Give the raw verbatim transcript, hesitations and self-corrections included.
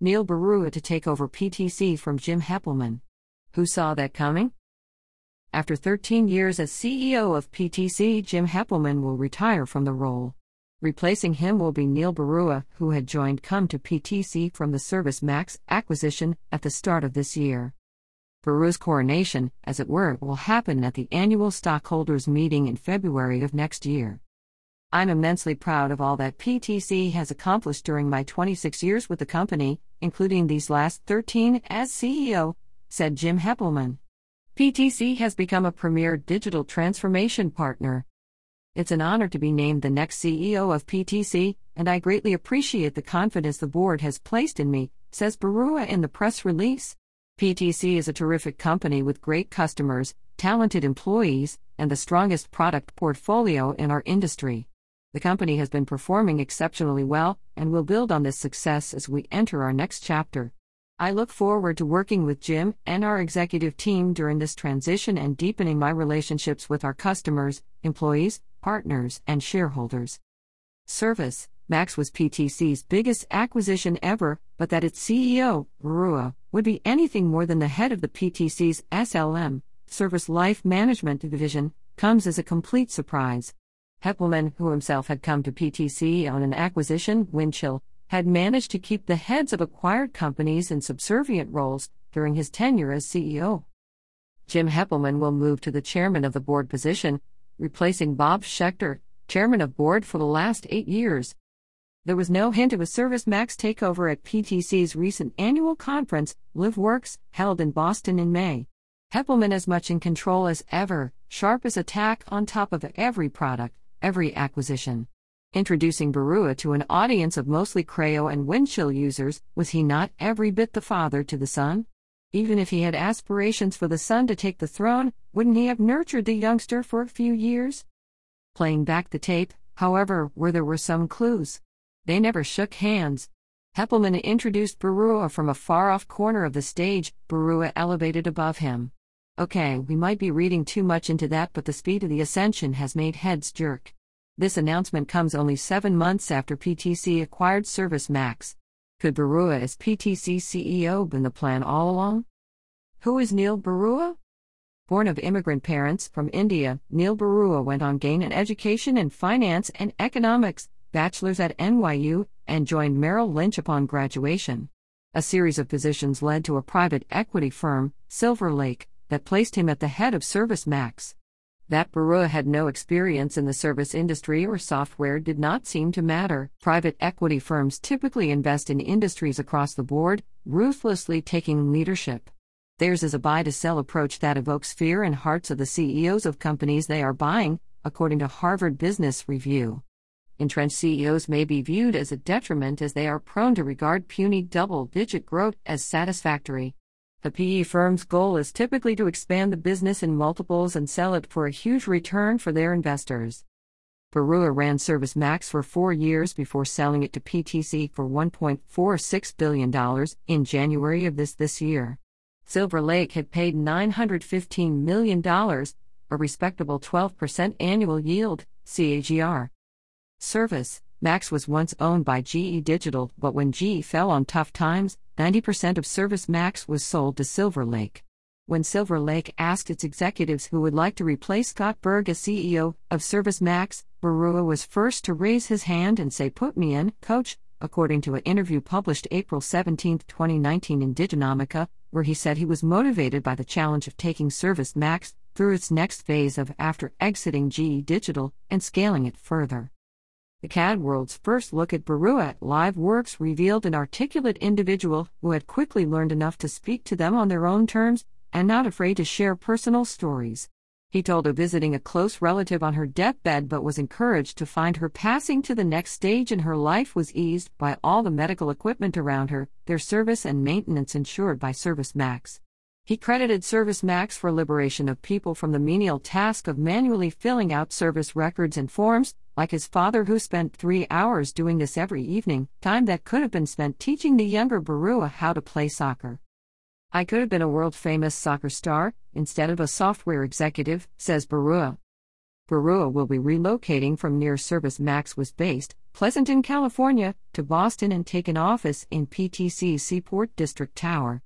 Neil Barua to take over P T C from Jim Heppelmann. Who saw that coming? After thirteen years as C E O of P T C, Jim Heppelmann will retire from the role. Replacing him will be Neil Barua, who had joined come to P T C from the ServiceMax acquisition at the start of this year. Barua's coronation, as it were, will happen at the annual stockholders' meeting in February of next year. I'm immensely proud of all that P T C has accomplished during my twenty-six years with the company, including these last thirteen as C E O, said Jim Heppelmann. P T C has become a premier digital transformation partner. It's an honor to be named the next C E O of P T C, and I greatly appreciate the confidence the board has placed in me, says Barua in the press release. P T C is a terrific company with great customers, talented employees, and the strongest product portfolio in our industry. The company has been performing exceptionally well, and will build on this success as we enter our next chapter. I look forward to working with Jim and our executive team during this transition and deepening my relationships with our customers, employees, partners, and shareholders. ServiceMax was P T C's biggest acquisition ever, but that its C E O, Barua, would be anything more than the head of the P T C's S L M, Service Life Management division, comes as a complete surprise. Heppelmann, who himself had come to P T C on an acquisition, Windchill, had managed to keep the heads of acquired companies in subservient roles during his tenure as C E O. Jim Heppelmann will move to the chairman of the board position, replacing Bob Schechter, chairman of board for the last eight years. There was no hint of a ServiceMax takeover at P T C's recent annual conference, LiveWorks, held in Boston in May. Heppelmann as much in control as ever, sharp as a tack on top of every product, every acquisition. Introducing Barua to an audience of mostly Creo and Windchill users, was he not every bit the father to the son? Even if he had aspirations for the son to take the throne, wouldn't he have nurtured the youngster for a few years? Playing back the tape, however, where there were some clues. They never shook hands. Heppelmann introduced Barua from a far-off corner of the stage, Barua elevated above him. Okay, we might be reading too much into that, but the speed of the ascension has made heads jerk. This announcement comes only seven months after P T C acquired ServiceMax. Could Barua as P T C C E O been the plan all along? Who is Neil Barua? Born of immigrant parents from India, Neil Barua went on gain an education in finance and economics, bachelor's at N Y U, and joined Merrill Lynch upon graduation. A series of positions led to a private equity firm, Silver Lake, that placed him at the head of ServiceMax. That Barua had no experience in the service industry or software did not seem to matter. Private equity firms typically invest in industries across the board, ruthlessly taking leadership. Theirs is a buy-to-sell approach that evokes fear in hearts of the C E Os of companies they are buying, according to Harvard Business Review. Entrenched C E Os may be viewed as a detriment as they are prone to regard puny double-digit growth as satisfactory. The P E firm's goal is typically to expand the business in multiples and sell it for a huge return for their investors. Barua ran ServiceMax for four years before selling it to P T C for one point four six billion dollars in January of this this year. Silver Lake had paid nine hundred fifteen million dollars, a respectable twelve percent annual yield, C A G R. ServiceMax was once owned by G E Digital, but when G E fell on tough times, ninety percent of ServiceMax was sold to Silver Lake. When Silver Lake asked its executives who would like to replace Scott Berg as C E O of ServiceMax, Barua was first to raise his hand and say, "Put me in, coach," according to an interview published April seventeenth, twenty nineteen in Diginomica, where he said he was motivated by the challenge of taking ServiceMax through its next phase of after exiting G E Digital and scaling it further. The C A D world's first look at Barua at LiveWorks revealed an articulate individual who had quickly learned enough to speak to them on their own terms and not afraid to share personal stories. He told of visiting a close relative on her deathbed but was encouraged to find her passing to the next stage in her life was eased by all the medical equipment around her, their service and maintenance ensured by ServiceMax. He credited ServiceMax for liberation of people from the menial task of manually filling out service records and forms, like his father who spent three hours doing this every evening, time that could have been spent teaching the younger Barua how to play soccer. "I could have been a world-famous soccer star, instead of a software executive," says Barua. Barua will be relocating from near Service Max was based, Pleasanton, California, to Boston and take an office in P T C's Seaport District Tower.